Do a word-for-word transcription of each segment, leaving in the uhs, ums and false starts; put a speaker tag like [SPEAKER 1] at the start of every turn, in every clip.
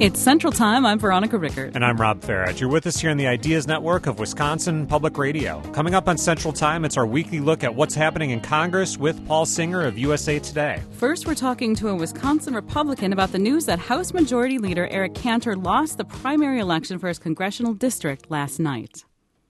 [SPEAKER 1] It's Central Time. I'm Veronica Rickert.
[SPEAKER 2] And I'm Rob Farage. You're with us here in the Ideas Network of Wisconsin Public Radio. Coming up on Central Time, it's our weekly look at what's happening in Congress with Paul Singer of U S A Today.
[SPEAKER 1] First, we're talking to a Wisconsin Republican about the news that House Majority Leader Eric Cantor lost the primary election for his congressional district last night.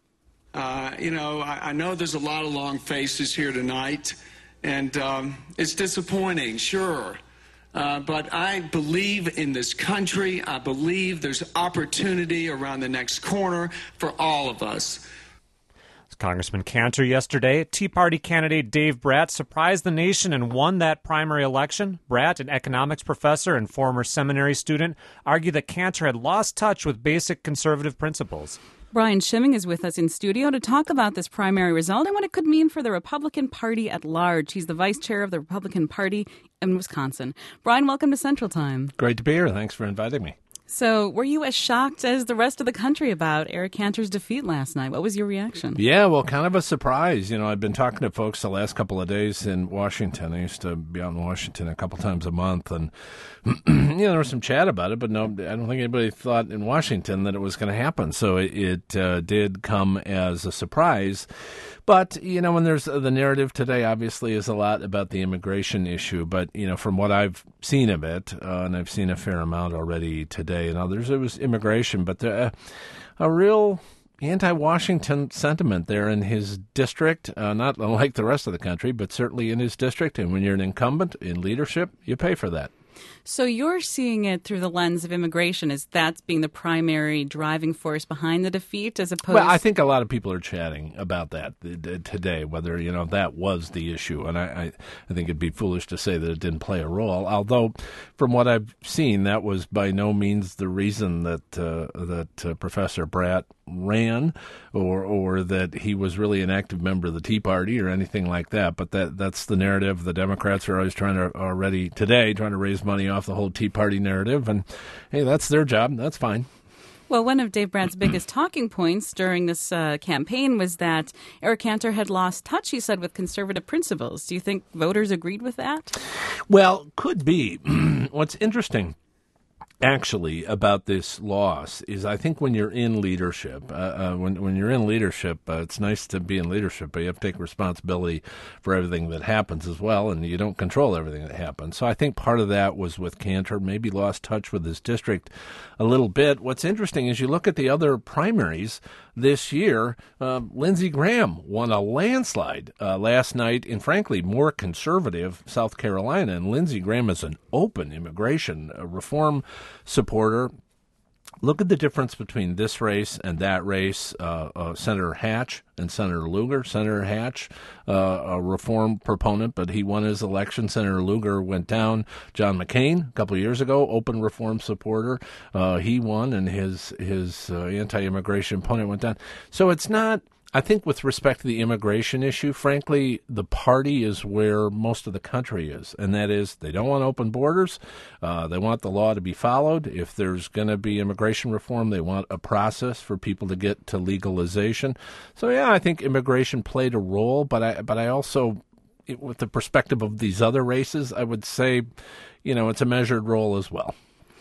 [SPEAKER 3] Uh, you know, I, I know there's a lot of long faces here tonight, and um, it's disappointing, sure. Uh, but I believe in this country. I believe there's opportunity around the next corner for all of us.
[SPEAKER 2] Congressman Cantor yesterday. Tea Party candidate Dave Brat surprised the nation and won that primary election. Brat, an economics professor and former seminary student, argued that Cantor had lost touch with basic conservative principles.
[SPEAKER 1] Brian Schimming is with us in studio to talk about this primary result and what it could mean for the Republican Party at large. He's the vice chair of the Republican Party in Wisconsin. Brian, welcome to Central Time.
[SPEAKER 4] Great to be here. Thanks for inviting me.
[SPEAKER 1] So were you as shocked as the rest of the country about Eric Cantor's defeat last night? What was your reaction?
[SPEAKER 4] Yeah, well, kind of a surprise. You know, I've been talking to folks the last couple of days in Washington. I used to be out in Washington a couple times a month, and you know, there was some chat about it, but no, I don't think anybody thought in Washington that it was going to happen. So it, it uh, did come as a surprise. But, you know, when there's the narrative today, obviously, is a lot about the immigration issue. But, you know, from what I've seen of it, uh, and I've seen a fair amount already today and others, it was immigration. But there, uh, a real anti-Washington sentiment there in his district, uh, not like the rest of the country, but certainly in his district. And when you're an incumbent in leadership, you pay for that.
[SPEAKER 1] So you're seeing it through the lens of immigration as that's being the primary driving force behind the defeat as opposed...
[SPEAKER 4] Well, I think a lot of people are chatting about that today, whether, you know, that was the issue. And I, I, I think it'd be foolish to say that it didn't play a role, although from what I've seen, that was by no means the reason that uh, that uh, Professor Brat ran or or that he was really an active member of the Tea Party or anything like that. But that that's the narrative. The Democrats are always trying to, already today, trying to raise money off the whole Tea Party narrative. And, hey, that's their job. That's fine.
[SPEAKER 1] Well, one of Dave Brat's biggest talking points during this uh, campaign was that Eric Cantor had lost touch, he said, with conservative principles. Do you think voters agreed with that?
[SPEAKER 4] Well, could be. What's interesting, actually, about this loss is I think when you're in leadership, uh, uh, when when you're in leadership, uh, it's nice to be in leadership, but you have to take responsibility for everything that happens as well, and you don't control everything that happens. So I think part of that was with Cantor, maybe lost touch with his district a little bit. What's interesting is you look at the other primaries this year, uh, Lindsey Graham won a landslide uh, last night in, frankly, more conservative South Carolina, and Lindsey Graham is an open immigration uh, reform supporter. Look at the difference between this race and that race. Uh, uh, Senator Hatch and Senator Lugar. Senator Hatch, uh, a reform proponent, but he won his election. Senator Lugar went down. John McCain, a couple of years ago, open reform supporter. Uh, he won, and his his uh, anti-immigration opponent went down. So it's not... I think with respect to the immigration issue, frankly, the party is where most of the country is, and that is they don't want open borders. Uh, they want the law to be followed. If there's going to be immigration reform, they want a process for people to get to legalization. So, yeah, I think immigration played a role, but I, but I also, it, with the perspective of these other races, I would say, you know, it's a measured role as well.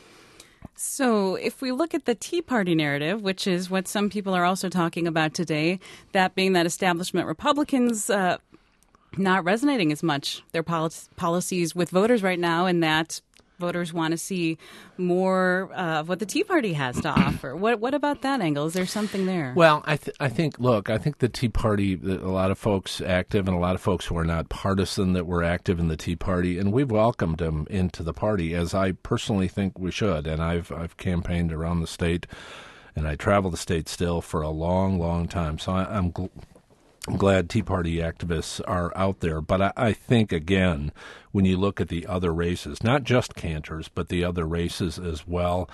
[SPEAKER 1] So if we look at the Tea Party narrative, which is what some people are also talking about today, that being that establishment Republicans uh, not resonating as much, their pol- policies with voters right now, and that voters want to see more uh, of what the Tea Party has to offer. What what about that angle? Is there something there?
[SPEAKER 4] Well, I, th- I think, look, I think the Tea Party, a lot of folks active and a lot of folks who are not partisan that were active in the Tea Party, and we've welcomed them into the party, as I personally think we should. And I've I've campaigned around the state, and I travel the state still for a long, long time. So I, I'm gl- I'm glad Tea Party activists are out there. But I, I think, again, when you look at the other races, not just Cantor's, but the other races as well,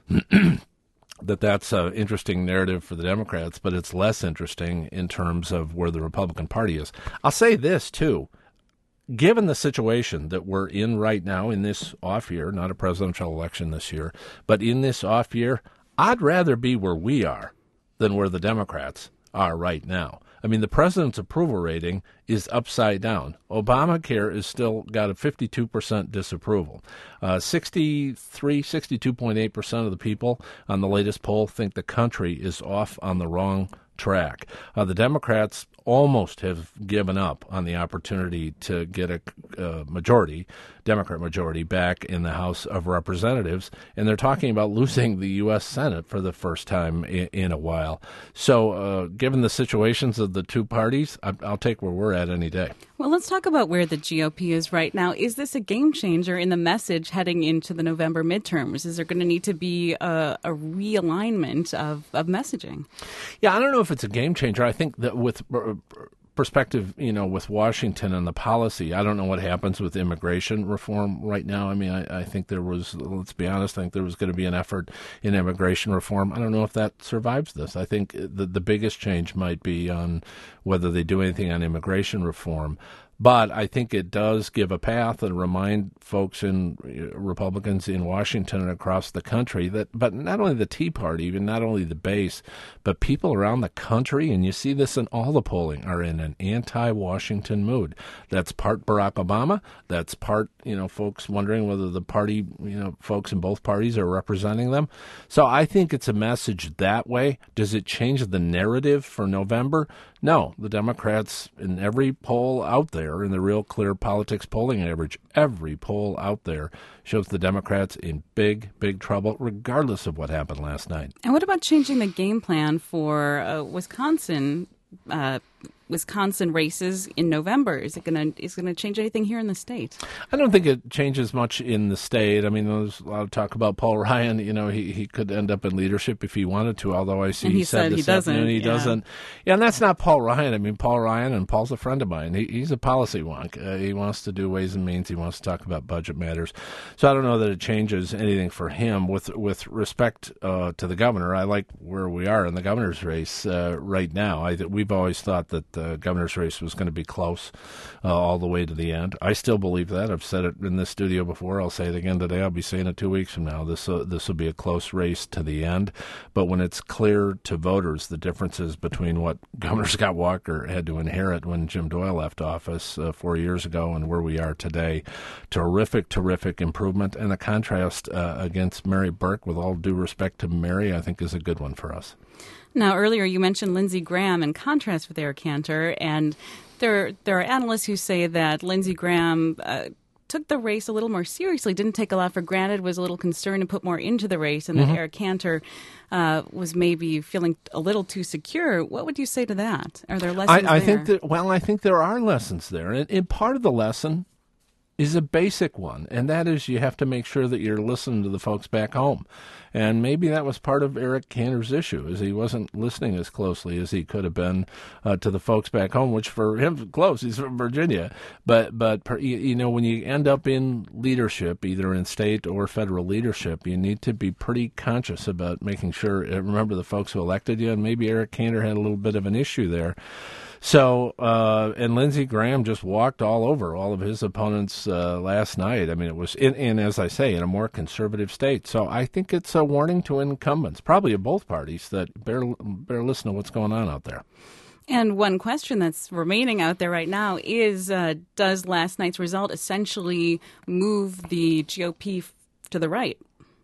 [SPEAKER 4] that that's an interesting narrative for the Democrats, but it's less interesting in terms of where the Republican Party is. I'll say this, too. Given the situation that we're in right now in this off year, not a presidential election this year, but in this off year, I'd rather be where we are than where the Democrats are right now. I mean, the president's approval rating is upside down. Obamacare is still got a fifty-two percent disapproval. Uh, sixty-three, sixty-two point eight percent of the people on the latest poll think the country is off on the wrong track. Uh, the Democrats almost have given up on the opportunity to get a uh, majority, Democrat majority, back in the House of Representatives, and they're talking about losing the U S Senate for the first time in, in a while. So uh, given the situations of the two parties, I, I'll take where we're at any day.
[SPEAKER 1] Well, let's talk about where the G O P is right now. Is this a game changer in the message heading into the November midterms? Is there going to need to be a, a realignment of, of messaging?
[SPEAKER 4] Yeah, I don't know if it's a game changer. I think that with perspective, you know, with Washington and the policy, I don't know what happens with immigration reform right now. I mean, I, I think there was, let's be honest, I think there was going to be an effort in immigration reform. I don't know if that survives this. I think the, the biggest change might be on whether they do anything on immigration reform. But I think it does give a path and remind folks in Republicans in Washington and across the country that, but not only the Tea Party, even not only the base, but people around the country, and you see this in all the polling, are in an anti-Washington mood. That's part Barack Obama. That's part, you know, folks wondering whether the party, you know, folks in both parties are representing them. So I think it's a message that way. Does it change the narrative for November? No. The Democrats, in every poll out there, in the Real Clear Politics polling average, every poll out there shows the Democrats in big, big trouble, regardless of what happened last night.
[SPEAKER 1] And what about changing the game plan for uh, Wisconsin? Uh, Wisconsin races in November. Is it going to is it going to change anything here in the state?
[SPEAKER 4] I don't think it changes much in the state. I mean, there's a lot of talk about Paul Ryan. You know, he, he could end up in leadership if he wanted to, although I see
[SPEAKER 1] and he,
[SPEAKER 4] he said,
[SPEAKER 1] said
[SPEAKER 4] this
[SPEAKER 1] he doesn't.
[SPEAKER 4] afternoon he
[SPEAKER 1] yeah.
[SPEAKER 4] doesn't. Yeah, and that's not Paul Ryan. I mean, Paul Ryan, and Paul's a friend of mine. He, he's a policy wonk. Uh, he wants to do Ways and Means. He wants to talk about budget matters. So I don't know that it changes anything for him. With with respect uh, to the governor, I like where we are in the governor's race uh, right now. I, we've always thought that the governor's race was going to be close uh, all the way to the end. I still believe that. I've said it in this studio before. I'll say it again today. I'll be saying it two weeks from now. This uh, this will be a close race to the end. But when it's clear to voters the differences between what Governor Scott Walker had to inherit when Jim Doyle left office uh, four years ago and where we are today, terrific, terrific improvement. And the contrast uh, against Mary Burke, with all due respect to Mary, I think is a good one for us.
[SPEAKER 1] Now, earlier you mentioned Lindsey Graham in contrast with Eric Cantor, and there there are analysts who say that Lindsey Graham uh, took the race a little more seriously, didn't take a lot for granted, was a little concerned and put more into the race, and mm-hmm. that Eric Cantor uh, was maybe feeling a little too secure. What would you say to that? Are there lessons
[SPEAKER 4] I, I
[SPEAKER 1] there?
[SPEAKER 4] think that, well, I think there are lessons there, and, and part of the lesson is a basic one, and that is you have to make sure that you're listening to the folks back home. And maybe that was part of Eric Cantor's issue, is he wasn't listening as closely as he could have been uh, to the folks back home, which for him, close, he's from Virginia. But, but you know, when you end up in leadership, either in state or federal leadership, you need to be pretty conscious about making sure, remember the folks who elected you, and maybe Eric Cantor had a little bit of an issue there. So, uh, and Lindsey Graham just walked all over all of his opponents uh, last night. I mean, it was, in, in, as I say, in a more conservative state. So I think it's a warning to incumbents, probably of both parties, that better, better listen to what's going on out there.
[SPEAKER 1] And one question that's remaining out there right now is, uh, does last night's result essentially move the G O P f- to the right?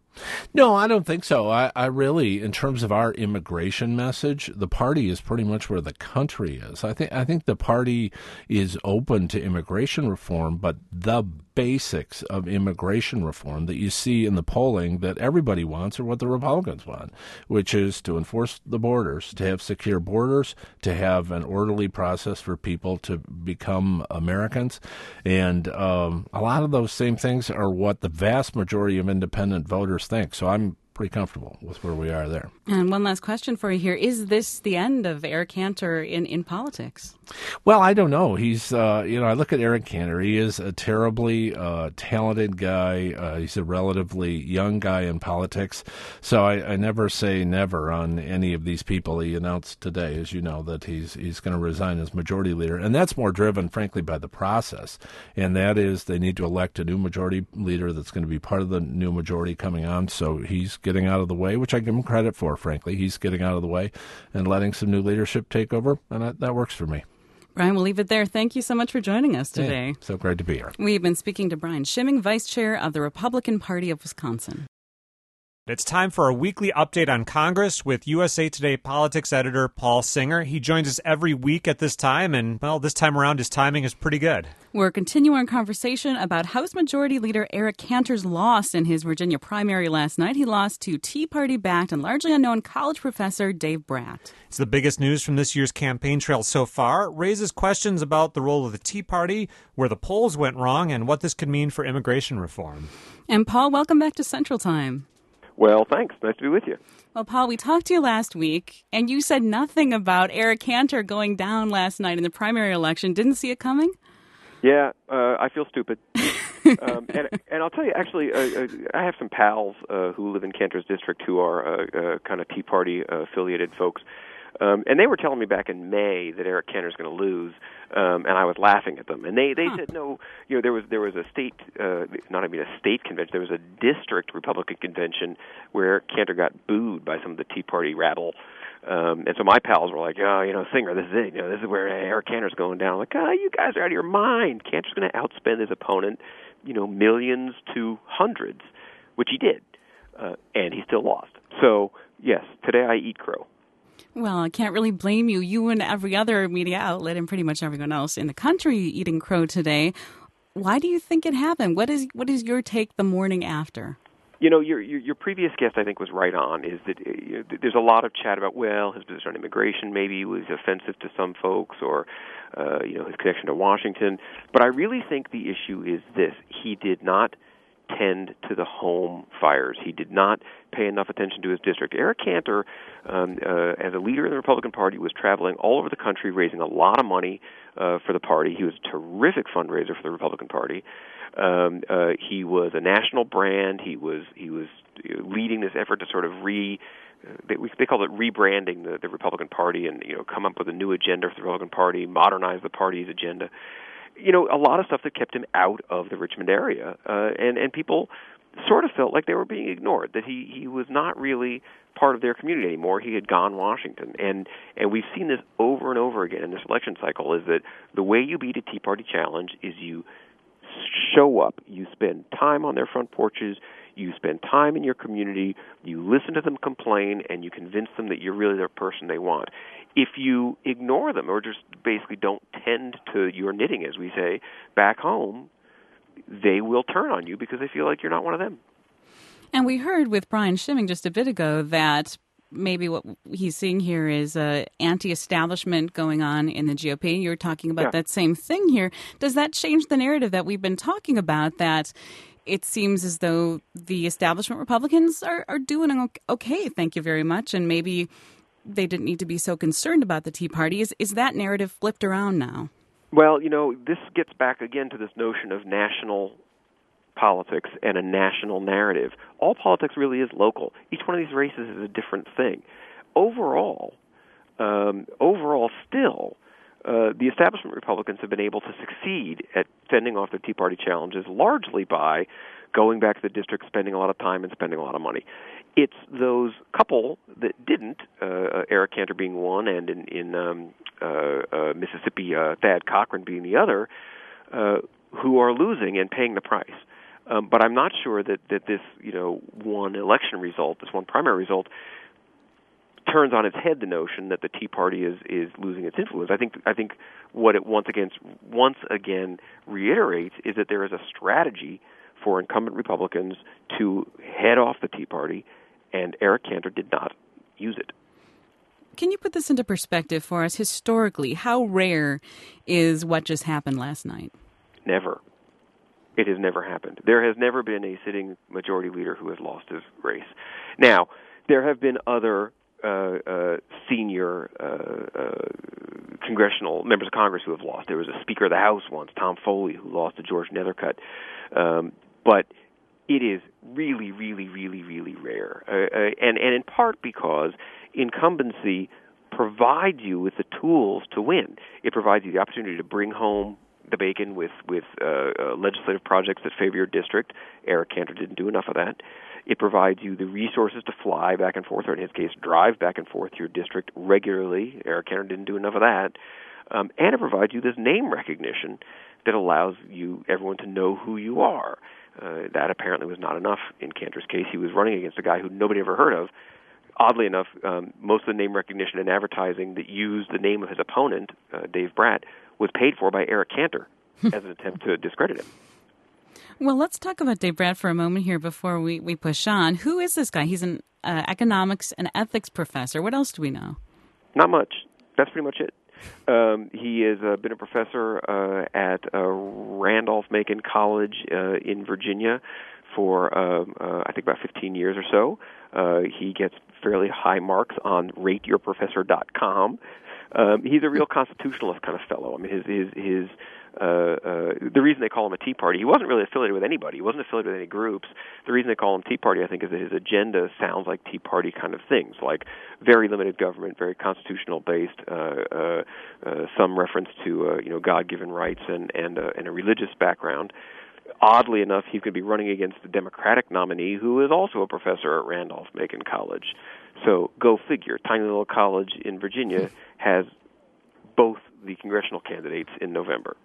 [SPEAKER 4] No, I don't think so. I, I really, in terms of our immigration message, the party is pretty much where the country is. I think I think the party is open to immigration reform, but the basics of immigration reform that you see in the polling that everybody wants are what the Republicans want, which is to enforce the borders, to have secure borders, to have an orderly process for people to become Americans. And um, a lot of those same things are what the vast majority of independent voters think. So I'm pretty comfortable with where we are there.
[SPEAKER 1] And one last question for you here. Is this the end of Eric Cantor in, in politics?
[SPEAKER 4] Well, I don't know. He's, uh, you know, I look at Eric Cantor. He is a terribly uh, talented guy. Uh, he's a relatively young guy in politics. So I, I never say never on any of these people. He announced today, as you know, that he's he's going to resign as majority leader. And that's more driven, frankly, by the process. And that is they need to elect a new majority leader that's going to be part of the new majority coming on. So he's getting out of the way, which I give him credit for, frankly. He's getting out of the way and letting some new leadership take over, and that, that works for me.
[SPEAKER 1] Brian, we'll leave it there. Thank you so much for joining us today.
[SPEAKER 4] Yeah, so great to be here.
[SPEAKER 1] We've been speaking to Brian Schimming, Vice Chair of the Republican Party of Wisconsin.
[SPEAKER 2] It's time for a weekly update on Congress with U S A Today politics editor Paul Singer. He joins us every week at this time, and, well, this time around his timing is pretty good.
[SPEAKER 1] We're continuing our conversation about House Majority Leader Eric Cantor's loss in his Virginia primary last night. He lost to Tea Party-backed and largely unknown college professor Dave Bratt.
[SPEAKER 2] It's the biggest news from this year's campaign trail so far. It raises questions about the role of the Tea Party, where the polls went wrong, and what this could mean for immigration reform.
[SPEAKER 1] And Paul, welcome back to Central Time.
[SPEAKER 5] Well, thanks. Nice to be with you.
[SPEAKER 1] Well, Paul, we talked to you last week, and you said nothing about Eric Cantor going down last night in the primary election. Didn't see it coming?
[SPEAKER 5] Yeah, uh, I feel stupid. um, and, and I'll tell you, actually, uh, I have some pals uh, who live in Cantor's district who are uh, uh, kind of Tea Party-affiliated uh, folks. Um, and they were telling me back in May that Eric Cantor's going to lose, um, and I was laughing at them. And they, they huh. said, no, you know, there was there was a state, uh, not I mean a state convention, there was a district Republican convention where Cantor got booed by some of the Tea Party rabble. Um, and so my pals were like, oh, you know, Singer, this is it. You know, this is where Eric Cantor's going down. I'm like, oh, you guys are out of your mind. Cantor's going to outspend his opponent, you know, millions to hundreds, which he did. Uh, and he still lost. So, yes, today I eat crow.
[SPEAKER 1] Well, I can't really blame you. You and every other media outlet and pretty much everyone else in the country eating crow today. Why do you think it happened? What is what is your take the morning after?
[SPEAKER 5] You know, your, your your previous guest, I think, was right on, is that uh, there's a lot of chat about, well, his position on immigration maybe was offensive to some folks, or, uh, you know, his connection to Washington. But I really think the issue is this. He did not tend to the home fires. He did not pay enough attention to his district. Eric Cantor, um, uh, as a leader in the Republican Party, was traveling all over the country raising a lot of money uh, for the party. He was a terrific fundraiser for the Republican Party. Um, uh, he was a national brand. He was he was leading this effort to sort of re they, they called it rebranding the, the Republican Party, and you know come up with a new agenda for the Republican Party, modernize the party's agenda. You know, a lot of stuff that kept him out of the Richmond area, uh, and and people sort of felt like they were being ignored, that he, he was not really part of their community anymore. He had gone Washington, and and we've seen this over and over again in this election cycle, is that the way you beat a Tea Party challenge is you show up, you spend time on their front porches, you spend time in your community, you listen to them complain, and you convince them that you're really the person they want. If you ignore them or just basically don't tend to your knitting, as we say, back home, they will turn on you because they feel like you're not one of them.
[SPEAKER 1] And we heard with Brian Schimming just a bit ago that maybe what he's seeing here is uh, anti-establishment going on in the G O P. You're talking about yeah. that same thing here. Does that change the narrative that we've been talking about, that it seems as though the establishment Republicans are, are doing okay, thank you very much, and maybe they didn't need to be so concerned about the Tea Party? Is, is that narrative flipped around now?
[SPEAKER 5] Well, you know, this gets back again to this notion of national politics and a national narrative. All politics really is local. Each one of these races is a different thing. Overall, um, overall still, uh, the establishment Republicans have been able to succeed at fending off their Tea Party challenges largely by going back to the district, spending a lot of time and spending a lot of money. It's those couple that didn't, uh, Eric Cantor being one, and in, in um, uh, uh, Mississippi, uh, Thad Cochran being the other, uh, who are losing and paying the price. Um, but I'm not sure that, that this, you know, one election result, this one primary result, turns on its head the notion that the Tea Party is, is losing its influence. I think I think what it once again once again reiterates is that there is a strategy for incumbent Republicans to head off the Tea Party, and Eric Cantor did not use it.
[SPEAKER 1] Can you put this into perspective for us historically? How rare is what just happened last night?
[SPEAKER 5] Never. It has never happened. There has never been a sitting majority leader who has lost his race. Now, there have been other uh, uh, senior uh, uh, congressional members of Congress who have lost. There was a Speaker of the House once, Tom Foley, who lost to George Nethercutt. Um, but it is really, really, really, really rare. Uh, uh, and, and in part because incumbency provides you with the tools to win. It provides you the opportunity to bring home the bacon with with uh, uh, legislative projects that favor your district. Eric Cantor didn't do enough of that. It provides you the resources to fly back and forth, or in his case, drive back and forth to your district regularly. Eric Cantor didn't do enough of that. Um, and it provides you this name recognition that allows you everyone to know who you are. Uh, that apparently was not enough in Cantor's case. He was running against a guy who nobody ever heard of. Oddly enough, um, most of the name recognition and advertising that used the name of his opponent, uh, Dave Bratt, was paid for by Eric Cantor as an attempt to discredit him.
[SPEAKER 1] Well, let's talk about Dave Bratt for a moment here before we, we push on. Who is this guy? He's an uh, economics and ethics professor. What else do we know?
[SPEAKER 5] Not much. That's pretty much it. Um, he has uh, been a professor uh, at uh, Randolph-Macon College uh, in Virginia for, um, uh, I think, about fifteen years or so. Uh, he gets fairly high marks on rate your professor dot com. Um, he's a real constitutionalist kind of fellow. I mean, his his his uh, uh, the reason they call him a Tea Party, he wasn't really affiliated with anybody. He wasn't affiliated with any groups. The reason they call him Tea Party, I think, is that his agenda sounds like Tea Party kind of things, like very limited government, very constitutional based, uh, uh, uh, some reference to uh, you know God-given rights and and, uh, and a religious background. Oddly enough, he could be running against the Democratic nominee, who is also a professor at Randolph-Macon College. So go figure. Tiny little college in Virginia has both the congressional candidates in November.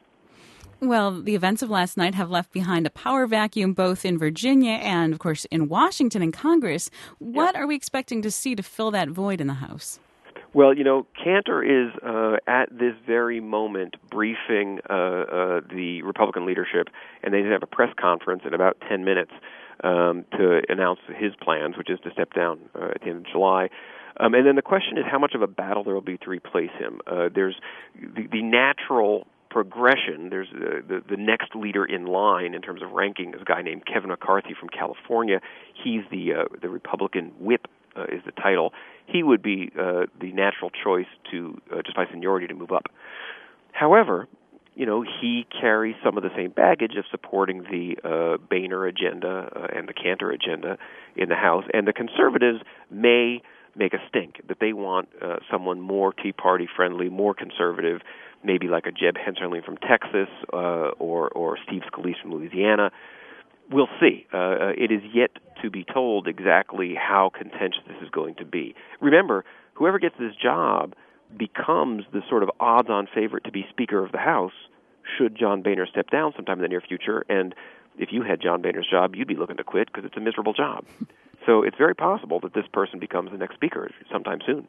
[SPEAKER 1] Well, the events of last night have left behind a power vacuum both in Virginia and, of course, in Washington and Congress. What yeah. are we expecting to see to fill that void in the House?
[SPEAKER 5] Well, you know, Cantor is uh, at this very moment briefing uh, uh, the Republican leadership, and they have a press conference in about ten minutes um, to announce his plans, which is to step down uh, at the end of July. Um, and then the question is how much of a battle there will be to replace him. Uh, there's the, the natural progression. There's uh, the, the next leader in line in terms of ranking is a guy named Kevin McCarthy from California. He's the uh, the Republican whip uh, is the title. He would be uh, the natural choice to, uh, just by seniority, to move up. However, you know, he carries some of the same baggage of supporting the uh, Boehner agenda uh, and the Cantor agenda in the House, and the conservatives may make a stink that they want uh, someone more Tea Party friendly, more conservative, maybe like a Jeb Hensarling from Texas uh, or or Steve Scalise from Louisiana. We'll see. Uh, it is yet to be told exactly how contentious this is going to be. Remember, whoever gets this job becomes the sort of odds-on favorite to be Speaker of the House should John Boehner step down sometime in the near future. And if you had John Boehner's job, you'd be looking to quit because it's a miserable job. So it's very possible that this person becomes the next Speaker sometime soon.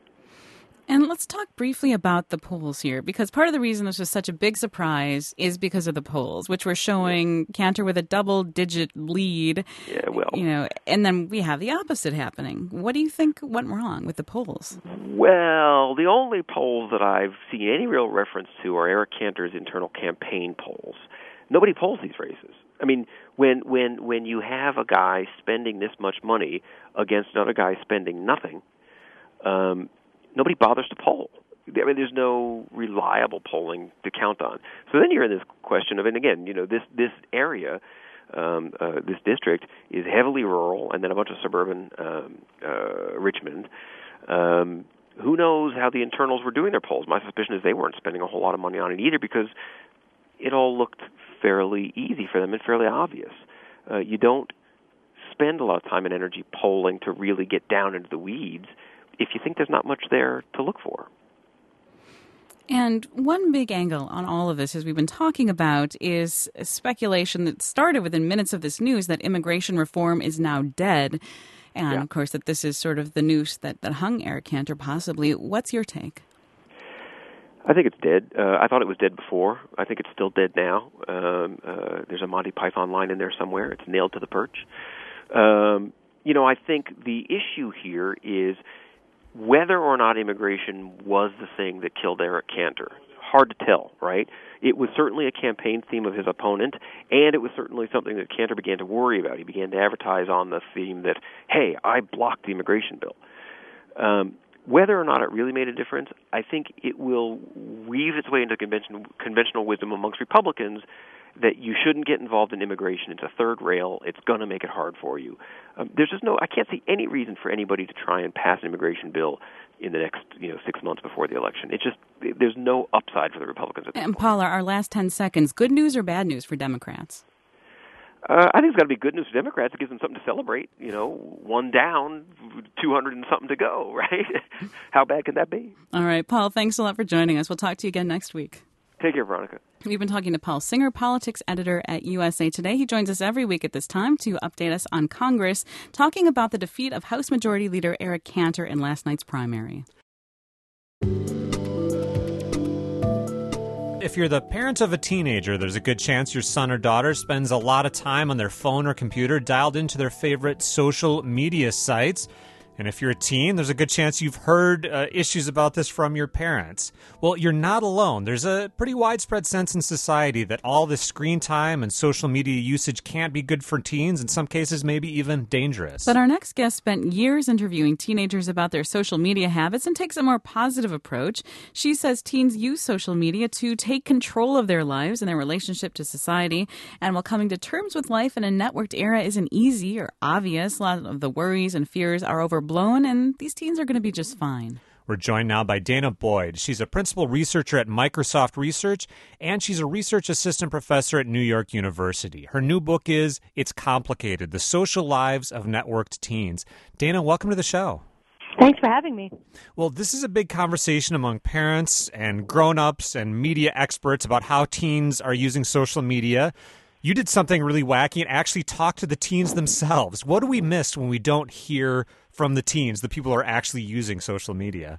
[SPEAKER 1] And let's talk briefly about the polls here, because part of the reason this was such a big surprise is because of the polls, which were showing Cantor with a double-digit lead.
[SPEAKER 5] Yeah, well,
[SPEAKER 1] you know, and then we have the opposite happening. What do you think went wrong with the polls?
[SPEAKER 5] Well, the only polls that I've seen any real reference to are Eric Cantor's internal campaign polls. Nobody polls these races. I mean, when when when you have a guy spending this much money against another guy spending nothing, um, nobody bothers to poll. I mean, there's no reliable polling to count on. So then you're in this question of, and again, you know, this this area, um, uh, this district is heavily rural, and then a bunch of suburban um, uh, Richmond. Um, who knows how the internals were doing their polls? My suspicion is they weren't spending a whole lot of money on it either, because it all looked fairly easy for them and fairly obvious. Uh, you don't spend a lot of time and energy polling to really get down into the weeds if you think there's not much there to look for.
[SPEAKER 1] And one big angle on all of this, as we've been talking about, is speculation that started within minutes of this news that immigration reform is now dead. And, yeah. of course, that this is sort of the noose that, that hung Eric Cantor, possibly. What's your take?
[SPEAKER 5] I think it's dead. Uh, I thought it was dead before. I think it's still dead now. Um, uh, there's a Monty Python line in there somewhere. It's nailed to the perch. Um, you know, I think the issue here is whether or not immigration was the thing that killed Eric Cantor. Hard to tell, right? It was certainly a campaign theme of his opponent, and it was certainly something that Cantor began to worry about. He began to advertise on the theme that, hey, I blocked the immigration bill. Um, whether or not it really made a difference, I think it will weave its way into convention, conventional wisdom amongst Republicans that you shouldn't get involved in immigration. It's a third rail. It's going to make it hard for you. Um, there's just no, I can't see any reason for anybody to try and pass an immigration bill in the next, you know, six months before the election. It's just, there's no upside for the Republicans at this
[SPEAKER 1] And
[SPEAKER 5] point.
[SPEAKER 1] Paula, our last ten seconds, good news or bad news for Democrats?
[SPEAKER 5] Uh, I think it's got to be good news for Democrats. It gives them something to celebrate. You know, one down, two hundred and something to go, right? How bad can that be?
[SPEAKER 1] All right, Paul, thanks a lot for joining us. We'll talk to you again next week.
[SPEAKER 5] Take care, Veronica.
[SPEAKER 1] We've been talking to Paul Singer, politics editor at U S A Today. He joins us every week at this time to update us on Congress, talking about the defeat of House Majority Leader Eric Cantor in last night's primary.
[SPEAKER 2] If you're the parent of a teenager, there's a good chance your son or daughter spends a lot of time on their phone or computer dialed into their favorite social media sites. And if you're a teen, there's a good chance you've heard uh, issues about this from your parents. Well, you're not alone. There's a pretty widespread sense in society that all this screen time and social media usage can't be good for teens, in some cases maybe even dangerous.
[SPEAKER 1] But our next guest spent years interviewing teenagers about their social media habits and takes a more positive approach. She says teens use social media to take control of their lives and their relationship to society. And while coming to terms with life in a networked era isn't easy or obvious, a lot of the worries and fears are over blown, and these teens are going to be just fine.
[SPEAKER 2] We're joined now by Dana Boyd. She's a principal researcher at Microsoft Research, and she's a research assistant professor at New York University. Her new book is It's Complicated: The Social Lives of Networked Teens. Dana, welcome to the show.
[SPEAKER 6] Thanks for having me.
[SPEAKER 2] Well, this is a big conversation among parents and grown-ups and media experts about how teens are using social media. You did something really wacky and actually talked to the teens themselves. What do we miss when we don't hear from the teens, the people who are actually using social media?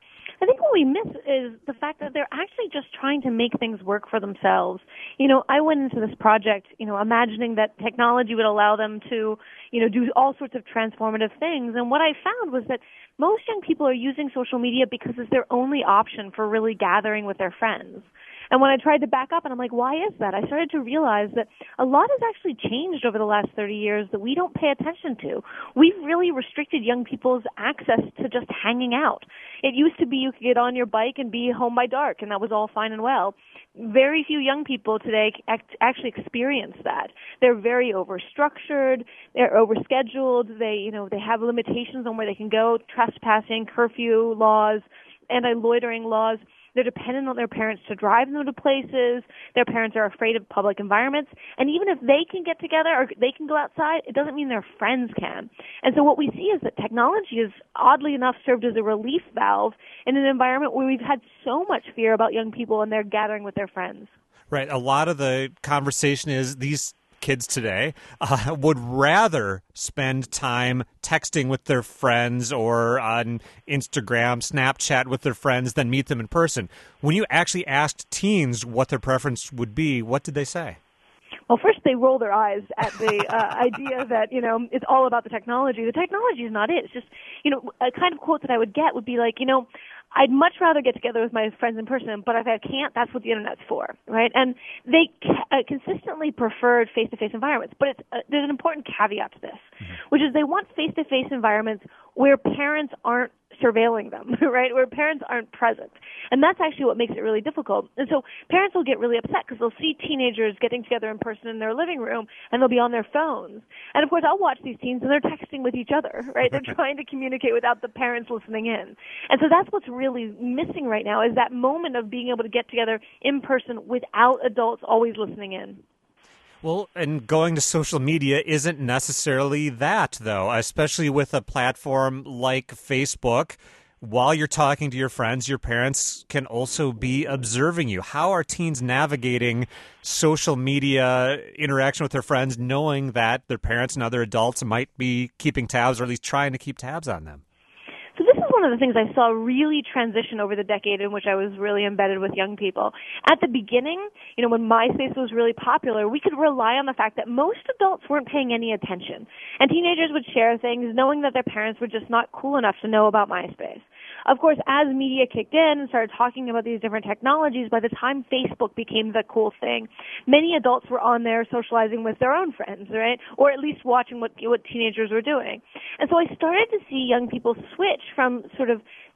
[SPEAKER 6] I think what we miss is the fact that they're actually just trying to make things work for themselves. You know, I went into this project, you know, imagining that technology would allow them to, you know, do all sorts of transformative things. And what I found was that most young people are using social media because it's their only option for really gathering with their friends. And when I tried to back up and I'm like, why is that? I started to realize that a lot has actually changed over the last thirty years that we don't pay attention to. We've really restricted young people's access to just hanging out. It used to be you could get on your bike and be home by dark, and that was all fine and well. Very few young people today act, actually experience that. They're very overstructured, they're overscheduled, they, you know, they have limitations on where they can go, trespassing, curfew laws, anti-loitering laws. They're dependent on their parents to drive them to places. Their parents are afraid of public environments. And even if they can get together or they can go outside, it doesn't mean their friends can. And so what we see is that technology has, oddly enough, served as a relief valve in an environment where we've had so much fear about young people and their gathering with their friends.
[SPEAKER 2] Right. A lot of the conversation is these kids today uh, would rather spend time texting with their friends or on Instagram, Snapchat with their friends than meet them in person. When you actually asked teens what their preference would be, what did they say?
[SPEAKER 6] Well, first they roll their eyes at the uh, idea that, you know, it's all about the technology. The technology is not it. It's just, you know, a kind of quote that I would get would be like, you know, I'd much rather get together with my friends in person, but if I can't, that's what the Internet's for, right? And they uh, consistently preferred face-to-face environments, but it's, uh, there's an important caveat to this, mm-hmm. which is they want face-to-face environments where parents aren't surveilling them, right, where parents aren't present. And that's actually what makes it really difficult. And so parents will get really upset because they'll see teenagers getting together in person in their living room, and they'll be on their phones. And, of course, I'll watch these teens, and they're texting with each other, right? They're trying to communicate without the parents listening in. And so that's what's really missing right now is that moment of being able to get together in person without adults always listening in.
[SPEAKER 2] Well, and going to social media isn't necessarily that, though, especially with a platform like Facebook. While you're talking to your friends, your parents can also be observing you. How are teens navigating social media interaction with their friends, knowing that their parents and other adults might be keeping tabs or at least trying to keep tabs on them?
[SPEAKER 6] So this is one of the things I saw really transition over the decade in which I was really embedded with young people. At the beginning, you know, when MySpace was really popular, we could rely on the fact that most adults weren't paying any attention. And teenagers would share things knowing that their parents were just not cool enough to know about MySpace. Of course, as media kicked in and started talking about these different technologies, by the time Facebook became the cool thing, many adults were on there socializing with their own friends, right? Or at least watching what what teenagers were doing. And so I started to see young people switch from sort of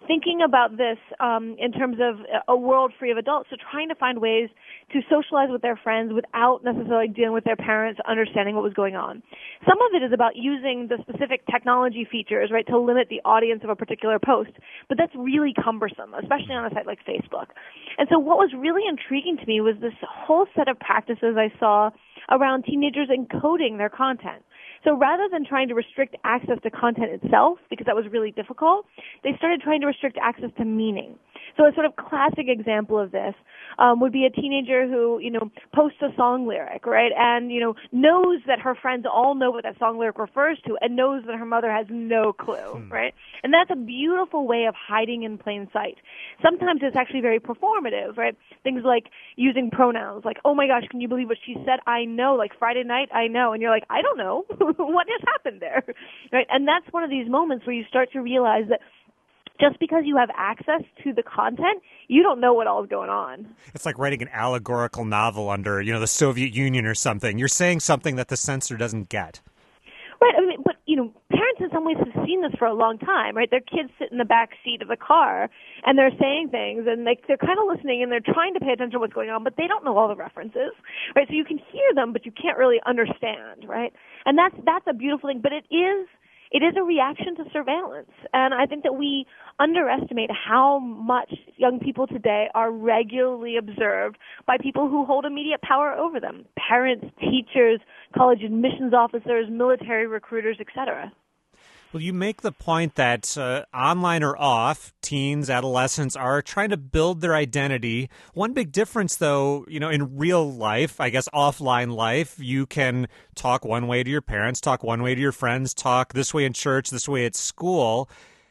[SPEAKER 6] thinking about this um, in terms of a world free of adults, so trying to find ways to socialize with their friends without necessarily dealing with their parents, understanding what was going on. Some of it is about using the specific technology features, right, to limit the audience of a particular post, but that's really cumbersome, especially on a site like Facebook. And so what was really intriguing to me was this whole set of practices I saw around teenagers encoding their content. So rather than trying to restrict access to content itself, because that was really difficult, they started trying to restrict access to meaning. So a sort of classic example of this um, would be a teenager who, you know, posts a song lyric, right, and, you know, knows that her friends all know what that song lyric refers to and knows that her mother has no clue, hmm. right? And that's a beautiful way of hiding in plain sight. Sometimes it's actually very performative, right? Things like using pronouns, like, oh my gosh, can you believe what she said? I know, like Friday night, I know. And you're like, I don't know. What just happened there, right? And that's one of these moments where you start to realize that just because you have access to the content, you don't know what all is going on.
[SPEAKER 2] It's like writing an allegorical novel under, you know, the Soviet Union or something. You're saying something that the censor doesn't get.
[SPEAKER 6] Right. I mean, but, you know, parents in some ways have seen this for a long time, right? Their kids sit in the back seat of the car and they're saying things and they, they're kind of listening and they're trying to pay attention to what's going on, but they don't know all the references, right? So you can hear them, but you can't really understand, right? And that's, that's a beautiful thing, but it is, it is a reaction to surveillance. And I think that we underestimate how much young people today are regularly observed by people who hold immediate power over them. Parents, teachers, college admissions officers, military recruiters, et cetera.
[SPEAKER 2] Well, you make the point that uh, online or off, teens, adolescents are trying to build their identity. One big difference, though, you know, in real life, I guess offline life, you can talk one way to your parents, talk one way to your friends, talk this way in church, this way at school.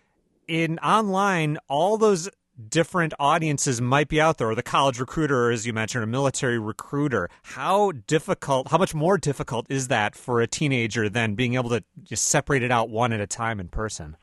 [SPEAKER 2] In online, all those different audiences might be out there, or the college recruiter, or as you mentioned, a military recruiter. How difficult, how much more difficult is that for a teenager than being able to just separate it out one at a time in person?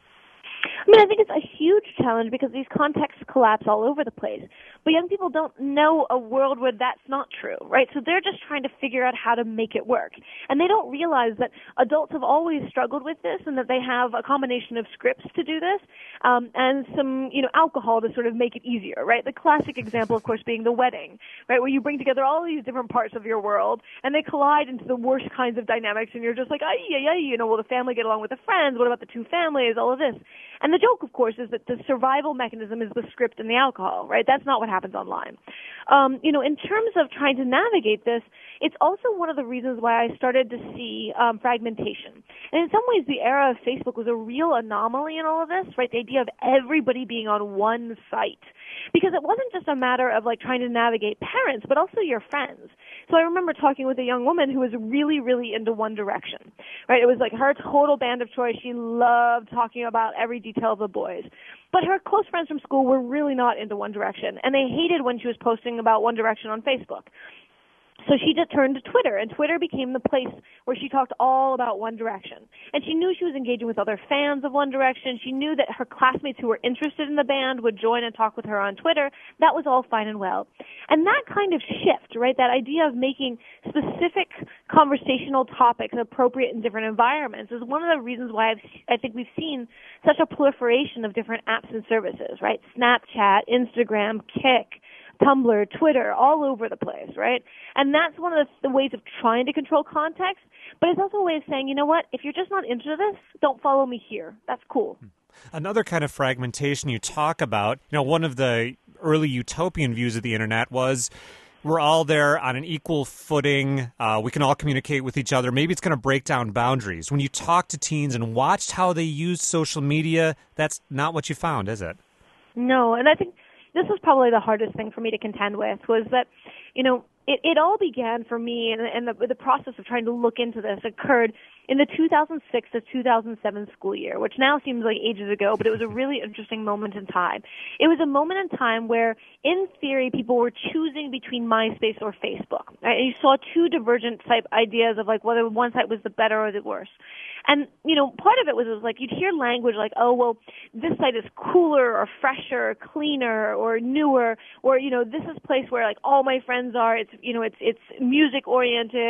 [SPEAKER 6] I mean, I think it's a huge challenge because these contexts collapse all over the place. But young people don't know a world where that's not true, right? So they're just trying to figure out how to make it work. And they don't realize that adults have always struggled with this and that they have a combination of scripts to do this um, and some, you know, alcohol to sort of make it easier, right? The classic example, of course, being the wedding, right, where you bring together all these different parts of your world and they collide into the worst kinds of dynamics and you're just like, ay, ay, ay, you know, will the family get along with the friends? What about the two families? All of this. And the joke, of course, is that the survival mechanism is the script and the alcohol, right? That's not what happens online. Um, you know, in terms of trying to navigate this, it's also one of the reasons why I started to see um, fragmentation. And in some ways, the era of Facebook was a real anomaly in all of this, right? The idea of everybody being on one site. Because it wasn't just a matter of, like, trying to navigate parents, but also your friends. So I remember talking with a young woman who was really, really into One Direction, right? It was like her total band of choice. She loved talking about every detail of the boys. But her close friends from school were really not into One Direction, and they hated when she was posting about One Direction on Facebook. So she just turned to Twitter, and Twitter became the place where she talked all about One Direction. And she knew she was engaging with other fans of One Direction. She knew that her classmates who were interested in the band would join and talk with her on Twitter. That was all fine and well. And that kind of shift, right, that idea of making specific conversational topics appropriate in different environments is one of the reasons why I've, I think we've seen such a proliferation of different apps and services, right? Snapchat, Instagram, Kik, Tumblr, Twitter, all over the place, right? And that's one of the, the ways of trying to control context, but it's also a way of saying, you know what, if you're just not into this, don't follow me here. That's cool.
[SPEAKER 2] Another kind of fragmentation you talk about, you know, one of the early utopian views of the internet was we're all there on an equal footing. Uh, we can all communicate with each other. Maybe it's going to break down boundaries. When you talk to teens and watched how they use social media, that's not what you found, is it?
[SPEAKER 6] No, and I think this was probably the hardest thing for me to contend with was that, you know, it, it all began for me, and, and the, the process of trying to look into this occurred in the two thousand six to two thousand seven school year, which now seems like ages ago, but it was a really interesting moment in time. It was a moment in time where, in theory, people were choosing between MySpace or Facebook. Right? And you saw two divergent type ideas of like whether one site was the better or the worse. And, you know, part of it was, it was like you'd hear language like, oh, well, this site is cooler or fresher or cleaner or newer, or, you know, this is a place where, like, all my friends are. It's, you know, it's it's music-oriented.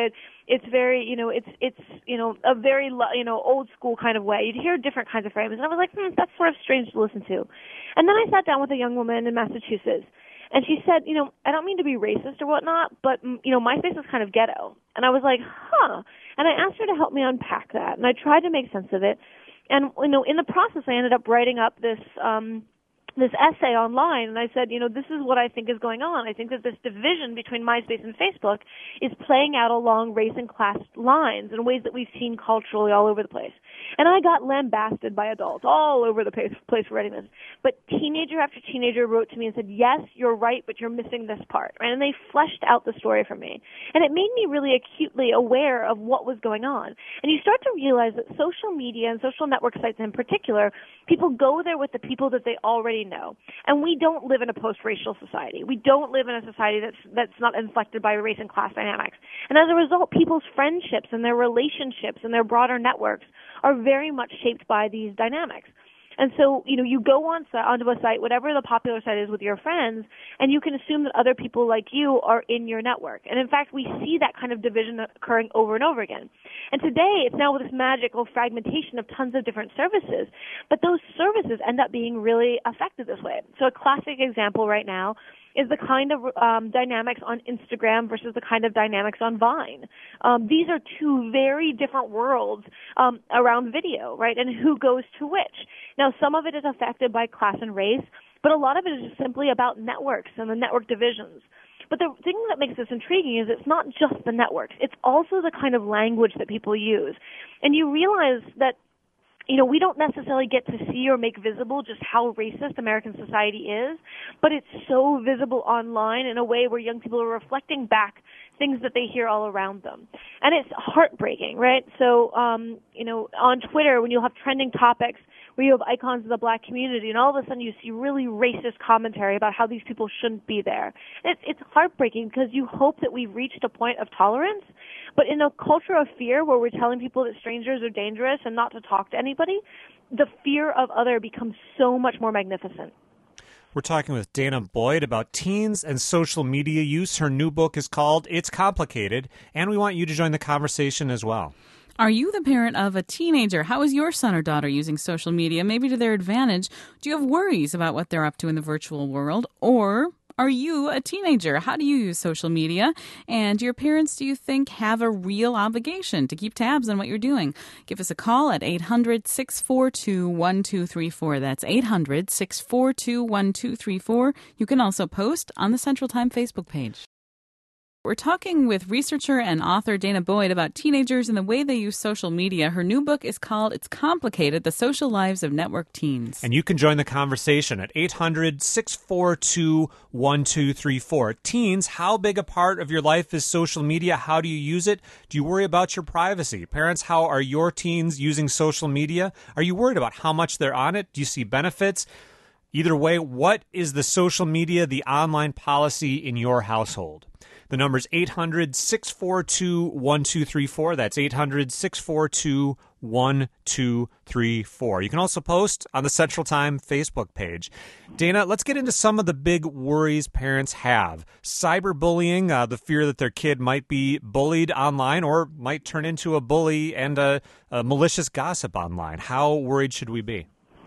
[SPEAKER 6] It's very, you know, it's, it's, you know, a very, you know, old school kind of way. You'd hear different kinds of phrases. And I was like, hmm, that's sort of strange to listen to. And then I sat down with a young woman in Massachusetts, and she said, you know, I don't mean to be racist or whatnot, but, you know, MySpace is kind of ghetto. And I was like, huh. And I asked her to help me unpack that. And I tried to make sense of it. And, you know, in the process, I ended up writing up this, um, this essay online, and I said, you know, this is what I think is going on. I think that this division between MySpace and Facebook is playing out along race and class lines in ways that we've seen culturally all over the place. And I got lambasted by adults all over the place, place for writing this. But teenager after teenager wrote to me and said, yes, you're right, but you're missing this part. Right? And they fleshed out the story for me. And it made me really acutely aware of what was going on. And you start to realize that social media and social network sites in particular, people go there with the people that they already know. And we don't live in a post-racial society. We don't live in a society that's that's not inflected by race and class dynamics. And as a result, people's friendships and their relationships and their broader networks are very much shaped by these dynamics. And so, you know, you go on onto a site, whatever the popular site is with your friends, and you can assume that other people like you are in your network. And in fact, we see that kind of division occurring over and over again. And today, it's now with this magical fragmentation of tons of different services, but those services end up being really affected this way. So a classic example right now is the kind of um, dynamics on Instagram versus the kind of dynamics on Vine. Um, these are two very different worlds um, around video, right, and who goes to which. Now, some of it is affected by class and race, but a lot of it is just simply about networks and the network divisions. But the thing that makes this intriguing is it's not just the networks. It's also the kind of language that people use. And you realize that you know, we don't necessarily get to see or make visible just how racist American society is, but it's so visible online in a way where young people are reflecting back things that they hear all around them. And it's heartbreaking, right? So, um, you know, on Twitter, when you'll have trending topics where you have icons of the black community, and all of a sudden you see really racist commentary about how these people shouldn't be there. It's, it's heartbreaking because you hope that we've reached a point of tolerance, but in a culture of fear where we're telling people that strangers are dangerous and not to talk to anybody, the fear of other becomes so much more magnificent.
[SPEAKER 2] We're talking with Danah Boyd about teens and social media use. Her new book is called It's Complicated, and we want you to join the conversation as well.
[SPEAKER 1] Are you the parent of a teenager? How is your son or daughter using social media, maybe to their advantage? Do you have worries about what they're up to in the virtual world? Or are you a teenager? How do you use social media? And your parents, do you think, have a real obligation to keep tabs on what you're doing? Give us a call at eight hundred, six four two, one two three four. That's eight hundred, six four two, one two three four. You can also post on the Central Time Facebook page. We're talking with researcher and author Danah Boyd about teenagers and the way they use social media. Her new book is called It's Complicated, The Social Lives of Network Teens.
[SPEAKER 2] And you can join the conversation at eight hundred, six four two, one two three four. Teens, how big a part of your life is social media? How do you use it? Do you worry about your privacy? Parents, how are your teens using social media? Are you worried about how much they're on it? Do you see benefits? Either way, what is the social media, the online policy in your household? The number is eight hundred, six four two, one two three four. That's eight hundred, six four two, one two three four. You can also post on the Central Time Facebook page. Danah, let's get into some of the big worries parents have. Cyberbullying, uh, the fear that their kid might be bullied online or might turn into a bully, and a, a malicious gossip online. How worried should we be?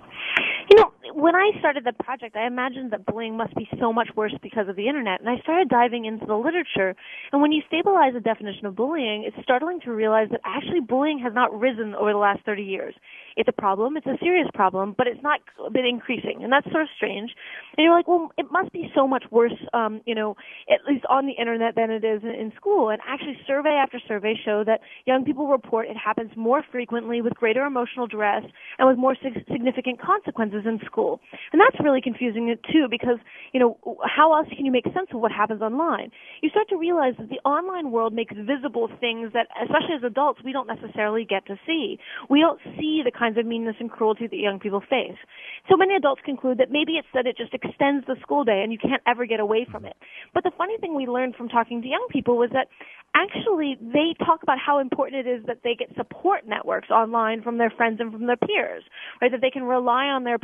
[SPEAKER 6] You know, when I started the project, I imagined that bullying must be so much worse because of the internet, and I started diving into the literature. And when you stabilize the definition of bullying, it's startling to realize that actually bullying has not risen over the last thirty years. It's a problem, it's a serious problem, but it's not been increasing, and that's sort of strange. And you're like, well, it must be so much worse, um, you know, at least on the internet than it is in, in school. And actually, survey after survey show that young people report it happens more frequently with greater emotional duress and with more sig- significant consequences in school. And that's really confusing too, because, you know, how else can you make sense of what happens online? You start to realize that the online world makes visible things that, especially as adults, we don't necessarily get to see. We don't see the kinds of meanness and cruelty that young people face. So many adults conclude that maybe it's that it just extends the school day and you can't ever get away from it. But the funny thing we learned from talking to young people was that actually they talk about how important it is that they get support networks online from their friends and from their peers, right? That they can rely on their peers to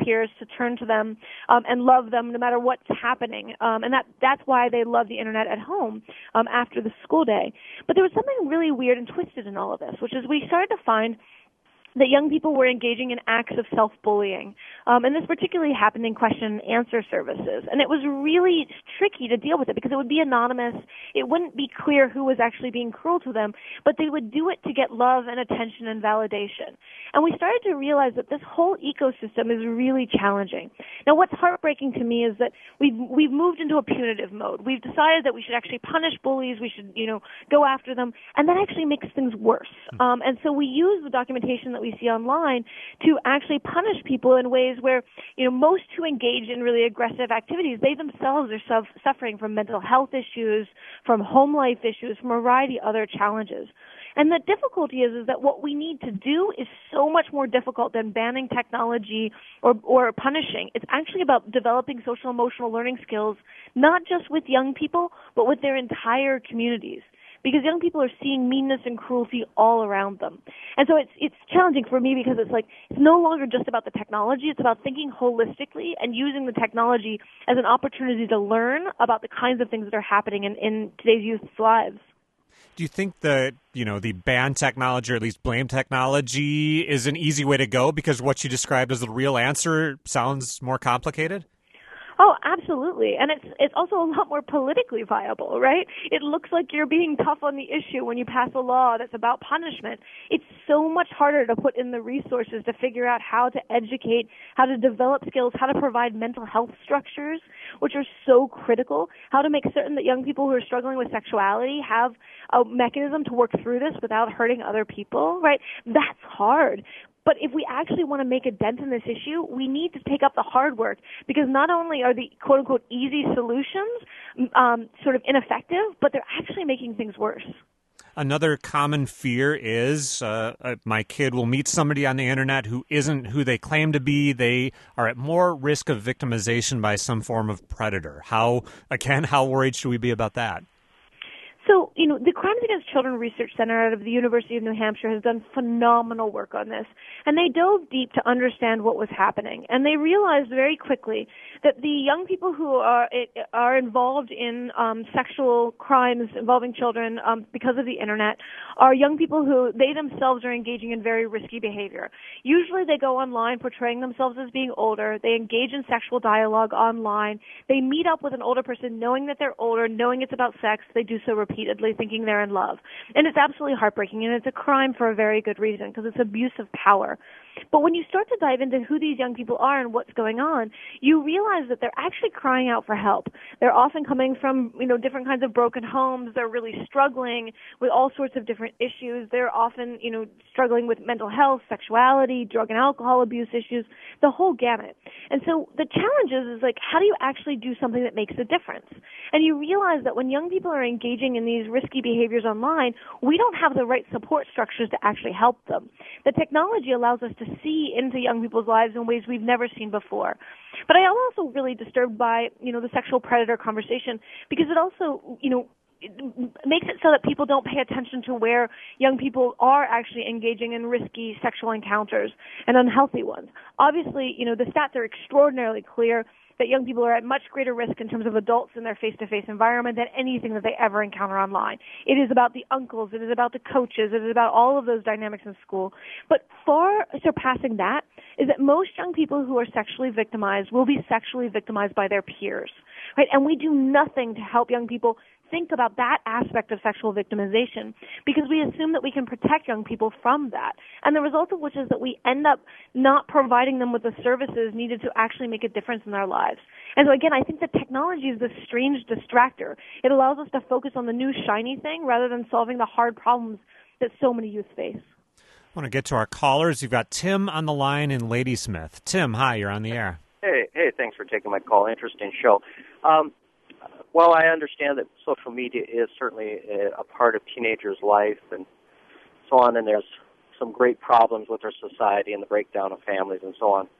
[SPEAKER 6] turn to them um, and love them no matter what's happening. Um, and that that's why they love the internet at home um, after the school day. But there was something really weird and twisted in all of this, which is we started to find that young people were engaging in acts of self-bullying. Um, and this particularly happened in question and answer services. And it was really tricky to deal with it because it would be anonymous. It wouldn't be clear who was actually being cruel to them, but they would do it to get love and attention and validation. And we started to realize that this whole ecosystem is really challenging. Now, what's heartbreaking to me is that we've, we've moved into a punitive mode. We've decided that we should actually punish bullies. We should, you know, go after them. And that actually makes things worse. Um, and so we use the documentation that we see online to actually punish people in ways where, you know, most who engage in really aggressive activities, they themselves are suf- suffering from mental health issues, from home life issues, from a variety of other challenges. And the difficulty is, is that what we need to do is so much more difficult than banning technology or, or punishing. It's actually about developing social emotional learning skills, not just with young people, but with their entire communities. Because young people are seeing meanness and cruelty all around them. And so it's it's challenging for me because it's like it's no longer just about the technology. It's about thinking holistically and using the technology as an opportunity to learn about the kinds of things that are happening in, in today's youth's lives.
[SPEAKER 2] Do you think that, you know, the ban technology or at least blame technology is an easy way to go because what you described as the real answer sounds more complicated?
[SPEAKER 6] Oh, absolutely. And it's it's also a lot more politically viable, right? It looks like you're being tough on the issue when you pass a law that's about punishment. It's so much harder to put in the resources to figure out how to educate, how to develop skills, how to provide mental health structures, which are so critical, how to make certain that young people who are struggling with sexuality have a mechanism to work through this without hurting other people, right? That's hard. But if we actually want to make a dent in this issue, we need to take up the hard work because not only are the quote-unquote easy solutions um, sort of ineffective, but they're actually making things worse.
[SPEAKER 2] Another common fear is uh, uh, my kid will meet somebody on the internet who isn't who they claim to be. They are at more risk of victimization by some form of predator. How, again, how worried should we be about that?
[SPEAKER 6] So, you know, the Crimes Against Children Research Center out of the University of New Hampshire has done phenomenal work on this. And they dove deep to understand what was happening. And they realized very quickly that the young people who are are involved in um, sexual crimes involving children um, because of the internet are young people who they themselves are engaging in very risky behavior. Usually they go online portraying themselves as being older. They engage in sexual dialogue online. They meet up with an older person knowing that they're older, knowing it's about sex. They do so repeatedly, thinking they're in love. And it's absolutely heartbreaking, and it's a crime for a very good reason, because it's abuse of power. But when you start to dive into who these young people are and what's going on, you realize that they're actually crying out for help. They're often coming from, you know, different kinds of broken homes. They're really struggling with all sorts of different issues. They're often, you know, struggling with mental health, sexuality, drug and alcohol abuse issues, the whole gamut. And so the challenge is, is like, how do you actually do something that makes a difference? And you realize that when young people are engaging in these risky behaviors online, we don't have the right support structures to actually help them. The technology allows us to see into young people's lives in ways we've never seen before. But I am also really disturbed by, you know, the sexual predator conversation, because it also, you know, it makes it so that people don't pay attention to where young people are actually engaging in risky sexual encounters and unhealthy ones. Obviously, you know, the stats are extraordinarily clear that young people are at much greater risk in terms of adults in their face-to-face environment than anything that they ever encounter online. It is about the uncles, it is about the coaches, it is about all of those dynamics in school. But far surpassing that is that most young people who are sexually victimized will be sexually victimized by their peers, right? And we do nothing to help young people think about that aspect of sexual victimization, because we assume that we can protect young people from that. And the result of which is that we end up not providing them with the services needed to actually make a difference in their lives. And so again, I think that technology is this strange distractor. It allows us to focus on the new shiny thing rather than solving the hard problems that so many youth face.
[SPEAKER 2] I want to get to our callers. You've got Tim on the line in Ladysmith. Tim, hi, you're on the air.
[SPEAKER 7] Hey, hey, thanks for taking my call. Interesting show. Um, Well, I understand that social media is certainly a, a part of teenagers' life and so on, and there's some great problems with our society and the breakdown of families and so on.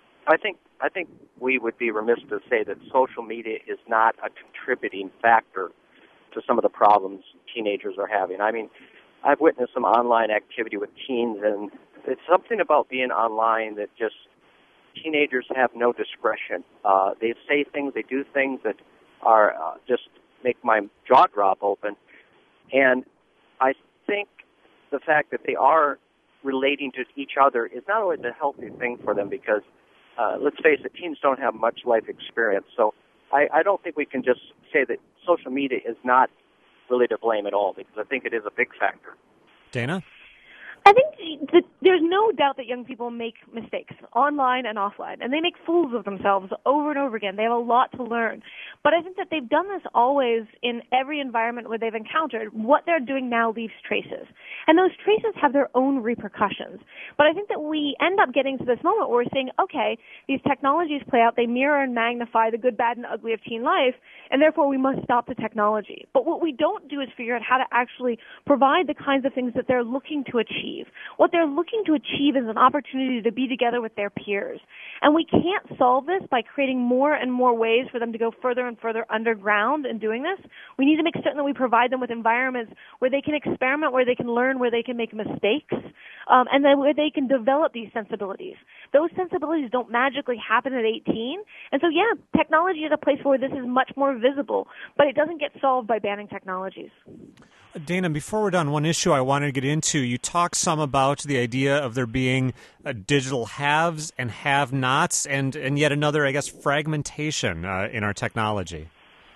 [SPEAKER 7] I think I think we would be remiss to say that social media is not a contributing factor to some of the problems teenagers are having. I mean, I've witnessed some online activity with teens, and it's something about being online that just teenagers have no discretion. Uh, they say things, they do things that are uh, just make my jaw drop open. And I think the fact that they are relating to each other is not always a healthy thing for them because, uh, let's face it, teens don't have much life experience. So I, I don't think we can just say that social media is not really to blame at all because I think it is a big factor.
[SPEAKER 2] Dana?
[SPEAKER 6] I think that there's no doubt that young people make mistakes online and offline, and they make fools of themselves over and over again. They have a lot to learn. But I think that they've done this always in every environment where they've encountered. What they're doing now leaves traces. And those traces have their own repercussions. But I think that we end up getting to this moment where we're saying, okay, these technologies play out, they mirror and magnify the good, bad, and ugly of teen life, and therefore we must stop the technology. But what we don't do is figure out how to actually provide the kinds of things that they're looking to achieve. What they're looking to achieve is an opportunity to be together with their peers. And we can't solve this by creating more and more ways for them to go further and further underground in doing this. We need to make certain that we provide them with environments where they can experiment, where they can learn, where they can make mistakes, um, and then where they can develop these sensibilities. Those sensibilities don't magically happen at eighteen. And so, yeah, technology is a place where this is much more visible, but it doesn't get solved by banning technologies.
[SPEAKER 2] Dana, before we're done, one issue I wanted to get into, you talk some about the idea of there being uh, digital haves and have-nots, and, and yet another, I guess, fragmentation uh, in our technology.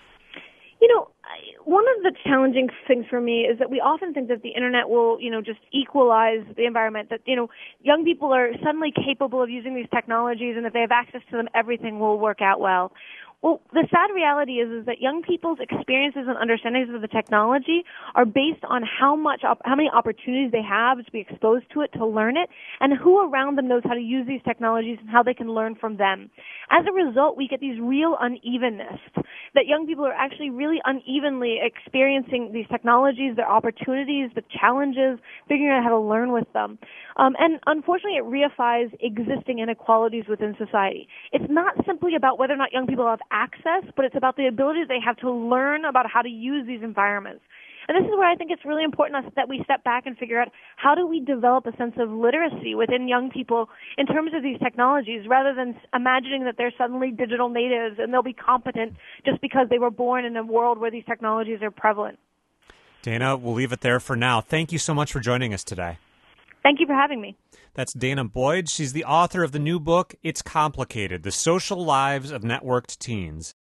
[SPEAKER 6] You know, I, one of the challenging things for me is that we often think that the internet will, you know, just equalize the environment, that, you know, young people are suddenly capable of using these technologies, and if they have access to them, everything will work out well. Well, the sad reality is, is that young people's experiences and understandings of the technology are based on how much, op- how many opportunities they have to be exposed to it, to learn it, and who around them knows how to use these technologies and how they can learn from them. As a result, we get these real unevenness, that young people are actually really unevenly experiencing these technologies, their opportunities, the challenges, figuring out how to learn with them. Um, and unfortunately, it reifies existing inequalities within society. It's not simply about whether or not young people have access, but it's about the ability they have to learn about how to use these environments. And this is where I think it's really important that we step back and figure out how do we develop a sense of literacy within young people in terms of these technologies, rather than imagining that they're suddenly digital natives and they'll be competent just because they were born in a world where these technologies are prevalent.
[SPEAKER 2] Dana, we'll leave it there for now. Thank you so much for joining us today.
[SPEAKER 6] Thank you for having me.
[SPEAKER 2] That's Dana Boyd. She's the author of the new book, It's Complicated: The Social Lives of Networked Teens.